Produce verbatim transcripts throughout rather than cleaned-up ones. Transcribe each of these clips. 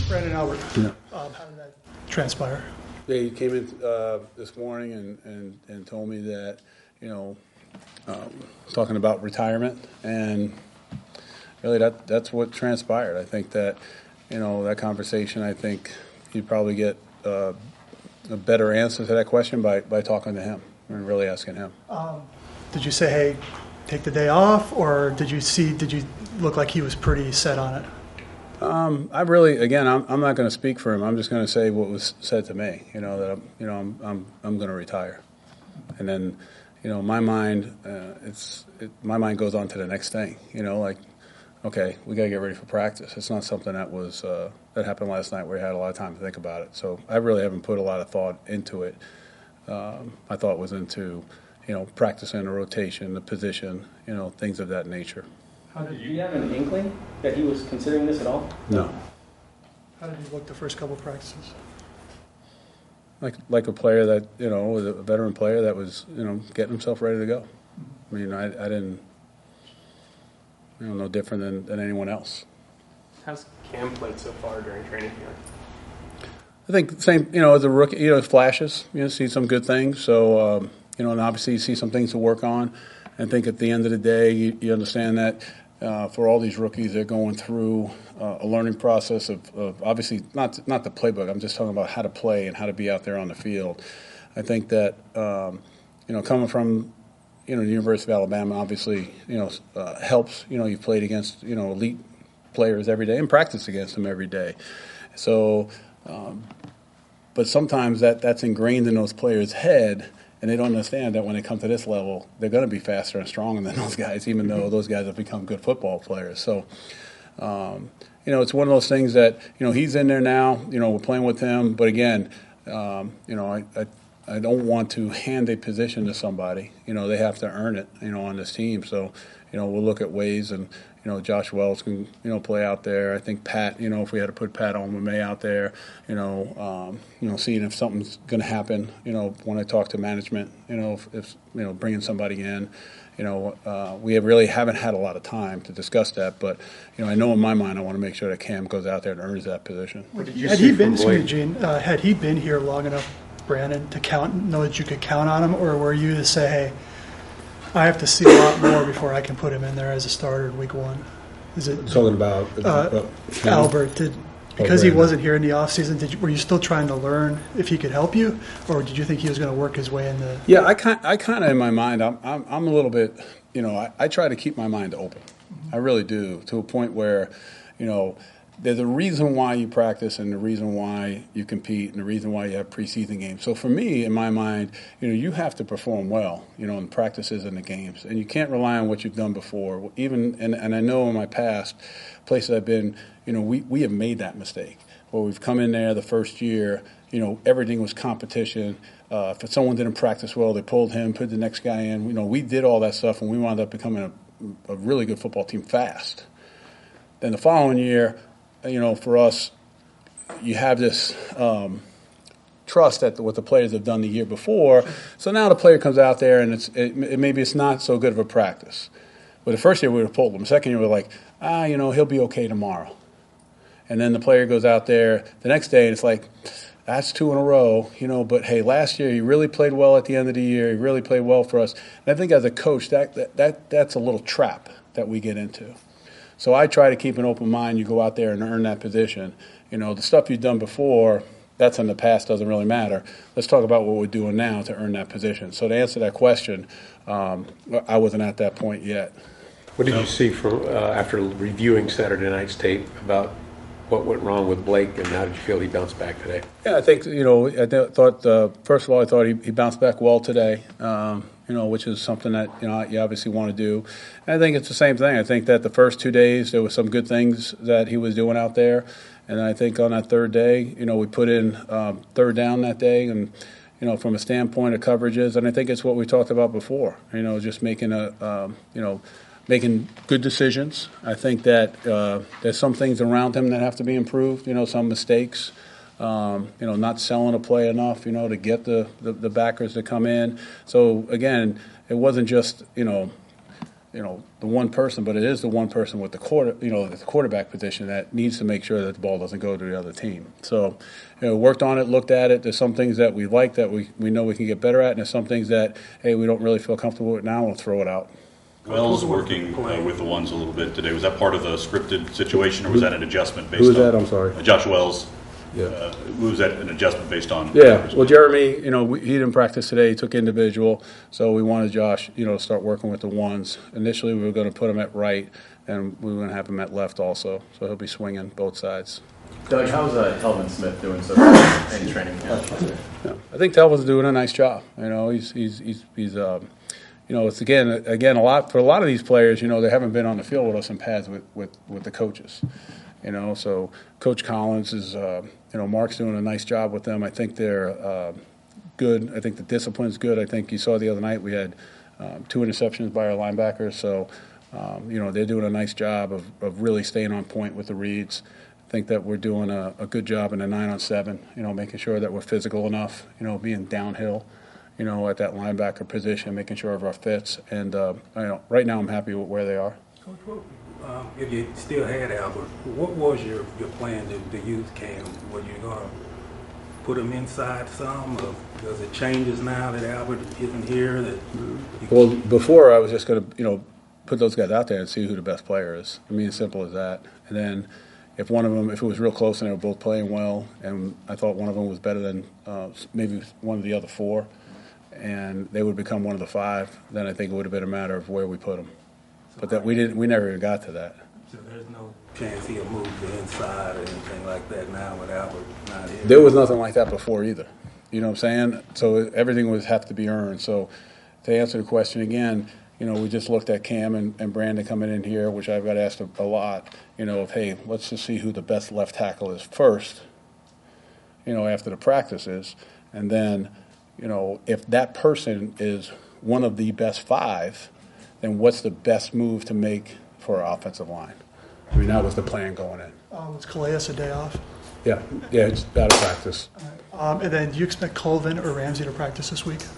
Brandon Albert. Yeah. Um, how did that transpire? Yeah, he came in uh, this morning and, and, and told me that, you know, um, talking about retirement, and really that that's what transpired. I think that, you know, that conversation, I think you'd probably get uh, a better answer to that question by, by talking to him and really asking him. Um, did you say, hey, take the day off, or did you see, did you look like he was pretty set on it? Um, I really, again, I'm, I'm not going to speak for him. I'm just going to say what was said to me. You know that I'm, you know, I'm, I'm, I'm going to retire, and then, you know, my mind, uh, it's, it, my mind goes on to the next thing. You know, like, okay, we got to get ready for practice. It's not something that was uh, that happened last night where we had a lot of time to think about it. So I really haven't put a lot of thought into it. Um, my thought was into, you know, practicing the rotation, the position, you know, things of that nature. How did you have an inkling that he was considering this at all? No. How did he look the first couple of practices? Like like a player that, you know, was a veteran player that was, you know, getting himself ready to go. I mean, I, I didn't, you know, no different than, than anyone else. How's Cam played so far during training camp? I think same, you know, as a rookie, you know, flashes, you know, see some good things. So, um, you know, and obviously you see some things to work on. I think at the end of the day, you, you understand that uh, for all these rookies, they're going through uh, a learning process of, of obviously not not the playbook. I'm just talking about how to play and how to be out there on the field. I think that um, you know, coming from you know the University of Alabama, obviously you know uh, helps. You know, you've played against you know elite players every day and practice against them every day. So, um, but sometimes that that's ingrained in those players' head. And they don't understand that when they come to this level, they're going to be faster and stronger than those guys, even though those guys have become good football players. So, um, you know, it's one of those things that, you know, he's in there now. You know, we're playing with him. But, again, um, you know, I, I I don't want to hand a position to somebody. You know, they have to earn it, you know, on this team. So, you know, we'll look at ways and, you know, Josh Wells can, you know, play out there. I think Pat, you know, if we had to put Pat on May out there, you know, um, you know, seeing if something's going to happen, you know, when I talk to management, you know, if, if you know, bringing somebody in, you know, uh, we have really haven't had a lot of time to discuss that. But, you know, I know in my mind I want to make sure that Cam goes out there and earns that position. What did you had he been, excuse me, Gene, uh, had he been here long enough, Brandon, to count, know that you could count on him, or were you to say, hey, I have to see a lot more before I can put him in there as a starter in week one? Is it talking about uh, uh, Albert? Did because he wasn't here in the offseason, did you, were you still trying to learn if he could help you, or did you think he was going to work his way in the? Yeah, I kind I kind of in my mind, I'm I'm, I'm a little bit, you know, I, I try to keep my mind open. Mm-hmm. I really do, to a point where, you know, there's a reason why you practice and the reason why you compete and the reason why you have preseason games. So for me, in my mind, you know, you have to perform well, you know, in practices and the games. And you can't rely on what you've done before. Even, and, and I know in my past, places I've been, you know, we, we have made that mistake. Where we've come in there the first year, you know, everything was competition. Uh, if someone didn't practice well, they pulled him, put the next guy in. You know, we did all that stuff and we wound up becoming a, a really good football team fast. Then the following year, you know, for us, you have this um, trust that the, what the players have done the year before. So now the player comes out there and it's it, it, maybe it's not so good of a practice. But the first year we would have pulled him. The second year we were like, ah, you know, he'll be okay tomorrow. And then the player goes out there the next day and it's like, that's two in a row, you know. But hey, last year he really played well at the end of the year. He really played well for us. And I think as a coach, that that, that that's a little trap that we get into. So I try to keep an open mind. You go out there and earn that position. You know, the stuff you've done before, that's in the past, doesn't really matter. Let's talk about what we're doing now to earn that position. So to answer that question, um, I wasn't at that point yet. What did you see from uh, after reviewing Saturday night's tape about what went wrong with Blake, and how did you feel he bounced back today? Yeah, I think, you know, I th- thought, uh, first of all, I thought he, he bounced back well today. Um, you know, which is something that, you know, you obviously want to do. And I think it's the same thing. I think that the first two days there were some good things that he was doing out there. And I think on that third day, you know, we put in um, third down that day and, you know, from a standpoint of coverages. And I think it's what we talked about before, you know, just making a, um, you know, making good decisions. I think that uh, there's some things around him that have to be improved, you know, some mistakes. Um, you know, not selling a play enough, you know, to get the, the, the backers to come in. So, again, it wasn't just, you know, you know, the one person, but it is the one person with the quarter, you know, the quarterback position that needs to make sure that the ball doesn't go to the other team. So, you know, worked on it, looked at it. There's some things that we like that we, we know we can get better at, and there's some things that, hey, we don't really feel comfortable with now, we'll throw it out. Wells working uh, with the ones a little bit today. Was that part of the scripted situation, or was that an adjustment based Who was on? that? I'm sorry. Uh, Josh Wells. Yeah. Uh, was that an adjustment based on? Yeah, well, Jeremy, you know, we, he didn't practice today. He took individual, so we wanted Josh, you know, to start working with the ones. Initially, we were going to put him at right, and we were going to have him at left also, so he'll be swinging both sides. Doug, how's uh, Telvin Smith doing so far in training camp? Yeah, I think Telvin's doing a nice job. You know, he's he's he's, he's um, you know, it's again again a lot for a lot of these players. You know, they haven't been on the field with us in pads with with, with the coaches. You know, so Coach Collins is, uh, you know, Mark's doing a nice job with them. I think they're uh, good. I think the discipline's good. I think you saw the other night we had um, two interceptions by our linebackers. So, um, you know, they're doing a nice job of, of really staying on point with the reads. I think that we're doing a, a good job in the nine on seven, you know, making sure that we're physical enough, you know, being downhill, you know, at that linebacker position, making sure of our fits. And, uh, you know, right now I'm happy with where they are. Um, if you still had Albert, what was your, your plan to, to use Cam? Were you going to put him inside some, or does it changes now that Albert isn't here? That you, Well, before I was just going to, you know, put those guys out there and see who the best player is. I mean, as simple as that. And then if one of them, if it was real close and they were both playing well, and I thought one of them was better than uh, maybe one of the other four, and they would become one of the five, then I think it would have been a matter of where we put them. But that we didn't, we never even got to that. So there's no chance he'll move to inside or anything like that now with Albert not here? There was nothing like that before either. You know what I'm saying? So everything was have to be earned. So to answer the question again, you know, we just looked at Cam and, and Brandon coming in here, which I've got asked a, a lot, you know, of, hey, let's just see who the best left tackle is first, you know, after the practices. And then, you know, if that person is one of the best five, then what's the best move to make for our offensive line? I mean, that was the plan going in. Um, was Calais a day off? Yeah, yeah, it's out of practice. Um, and then do you expect Colvin or Ramsey to practice this week?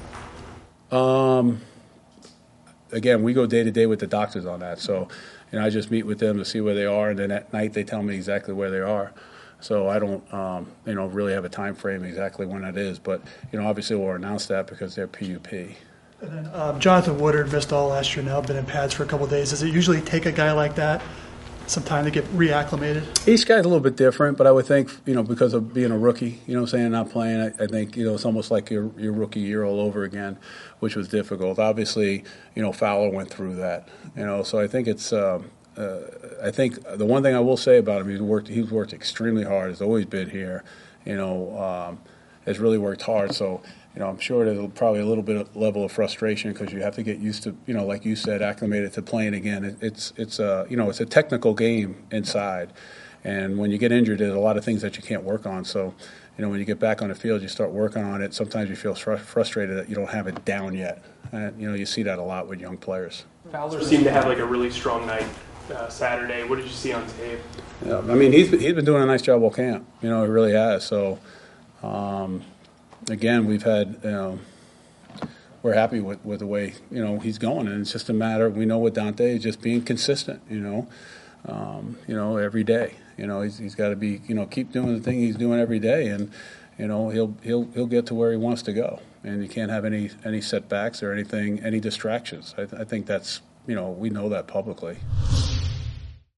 Um, again, we go day to day with the doctors on that. So, you know, I just meet with them to see where they are, and then at night they tell me exactly where they are. So I don't, um, you know, really have a time frame exactly when that is. But, you know, obviously we'll announce that because they're P U P. And then um, Jonathan Woodard missed all last year now, been in pads for a couple of days. Does it usually take a guy like that some time to get reacclimated? Each guy's a little bit different, but I would think, you know, because of being a rookie, you know what I'm saying, not playing, I, I think, you know, it's almost like your, your rookie year all over again, which was difficult. Obviously, you know, Fowler went through that, you know, so I think it's, um, uh, I think the one thing I will say about him, he's worked, he's worked extremely hard, has always been here, you know, um, has really worked hard, so, you know, I'm sure there's probably a little bit of level of frustration because you have to get used to, you know, like you said, acclimated to playing again. It, it's it's a you know it's a technical game inside, and when you get injured, there's a lot of things that you can't work on. So, you know, when you get back on the field, you start working on it. Sometimes you feel fr- frustrated that you don't have it down yet. And you know, you see that a lot with young players. Fowler seemed to have like a really strong night uh, Saturday. What did you see on tape? Yeah, I mean, he's he's been doing a nice job all camp. You know, he really has. So. Um, Again, we've had, you know, we're happy with, with the way, you know, he's going. And it's just a matter, we know with Dante, just being consistent, you know, um, you know, every day. You know, he's, he's got to be, you know, keep doing the thing he's doing every day. And, you know, he'll he'll he'll get to where he wants to go. And you can't have any, any setbacks or anything, any distractions. I, th- I think that's, you know, we know that publicly.